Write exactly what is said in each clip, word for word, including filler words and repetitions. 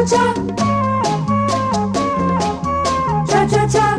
cha. Cha cha cha.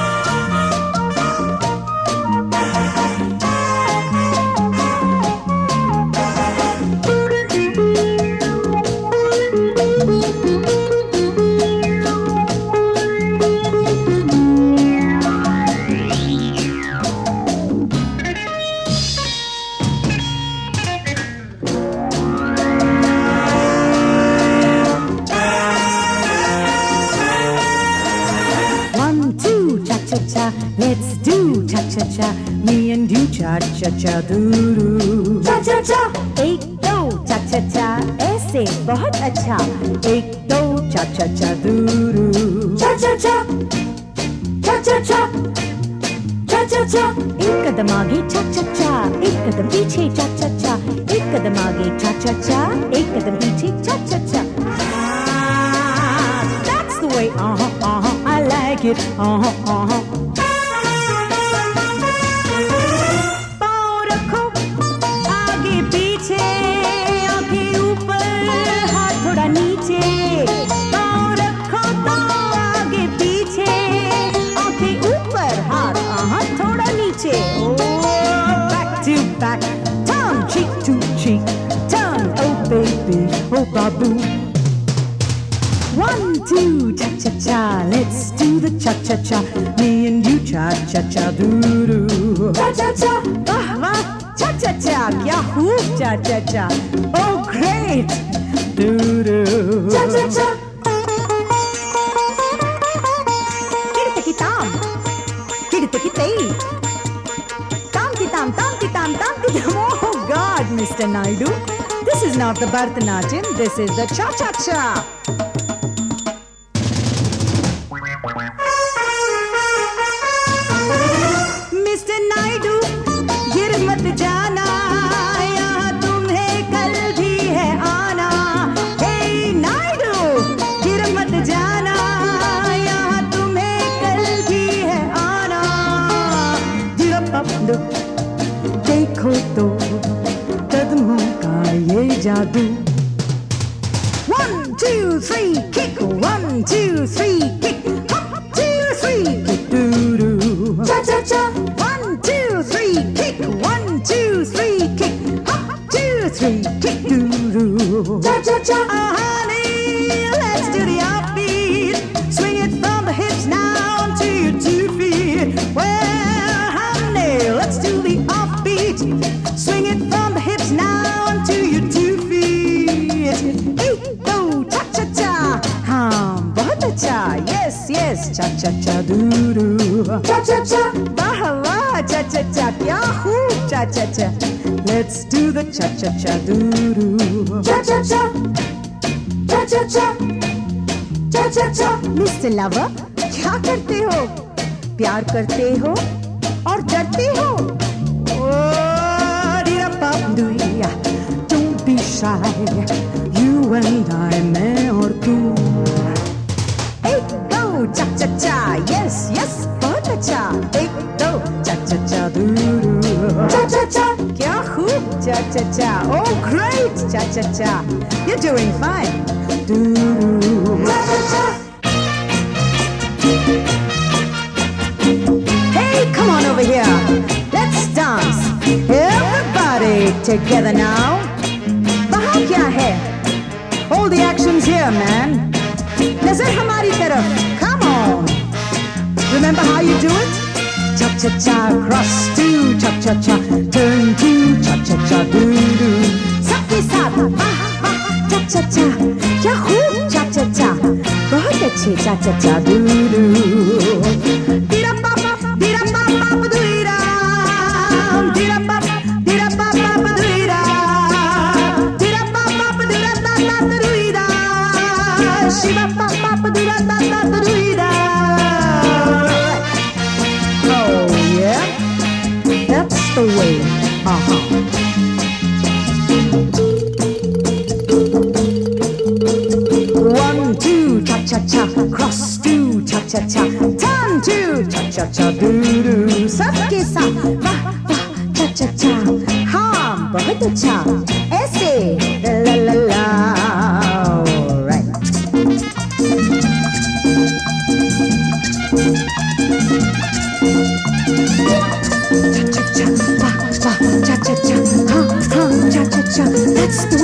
Let's do cha-cha-cha, me and you cha-cha-cha doo-doo. Cha-cha-cha. एक दो cha-cha-cha, ऐसे बहुत अच्छा. एक दो cha-cha-cha doo-doo. Cha-cha-cha. Cha-cha-cha. Cha-cha-cha. एक कदम आगे cha-cha-cha, एक कदम पीछे cha-cha-cha. एक कदम आगे cha-cha-cha, एक कदम पीछे cha-cha-cha. Ah, that's the way, uh-huh, uh-huh, I like it, uh-huh, uh-huh. Back, turn cheek to cheek, turn, oh baby, oh baboo. One, two, cha-cha-cha, let's do the cha-cha-cha, me and you cha-cha-cha doo-doo. Cha-cha-cha. Wah, wah, cha-cha-cha, kya khoob cha-cha-cha, oh great, doo-doo. Cha-cha-cha. Kiritaki-tam, kiritaki-tay. Tam, tam, tam, tam, tam. Oh God, Mister Naidu. This is not the Bharatanatyam, this is the cha-cha-cha. Mister Naidu, गिर मत जाना, यहाँ तुम्हें कल भी है आना. Hey Naidu, गिर मत जाना, यहाँ तुम्हें कल भी है आना. गिर देखो तो कदमों का ये जादू. One, two, three, kick. One, two, three, kick. Hop, two, three, kick. Doo doo. Cha cha cha. One, two, three, kick. One, two, three, kick. Hop, two, three, kick. Doo doo. Cha cha cha. Oh honey, let's do the offbeat. Swing it from the hips now to your two feet. Well, honey, let's do the offbeat. Swing it from the hips now onto your two feet. Eight, go, cha-cha-cha. हाँ, बहुत अच्छा. Yes, yes, cha-cha-cha doo-doo. Cha-cha-cha. वाह वाह, cha-cha-cha, क्या खूब cha-cha-cha. Let's do the cha-cha-cha doo-doo. Cha-cha-cha. Cha-cha-cha. Cha-cha-cha. Mister Lover, क्या करते हो? प्यार करते हो और डरते हो? Don't be shy, you and I, मैं और तू. एक दो cha-cha-cha, yes yes, बहुत अच्छा. एक दो cha-cha-cha doo-doo. Cha-cha-cha. क्या खूब cha-cha-cha, oh great cha-cha-cha, you're doing fine. Doo-doo. Cha-cha-cha. Hey, come on over here, let's dance. Everybody together now. वहाँ क्या है? All the action's here, man. नजर हमारी तरफ. Come on. Remember how you do it? Cha-cha-cha, cross to cha-cha-cha, turn to cha-cha-cha, doo-doo. सबके साथ वाह वाह cha-cha-cha, क्या खूब cha-cha-cha, बहुत अच्छे cha-cha-cha, doo-doo. Oh yeah, that's the way. Uh-huh. One, two, cha-cha-cha, cross two, cha-cha-cha, turn two, cha-cha-cha, doo-doo. सबके साथ वाह वाह cha-cha-cha, हाँ बहुत अच्छा. ऐसे la la la. All right. It's the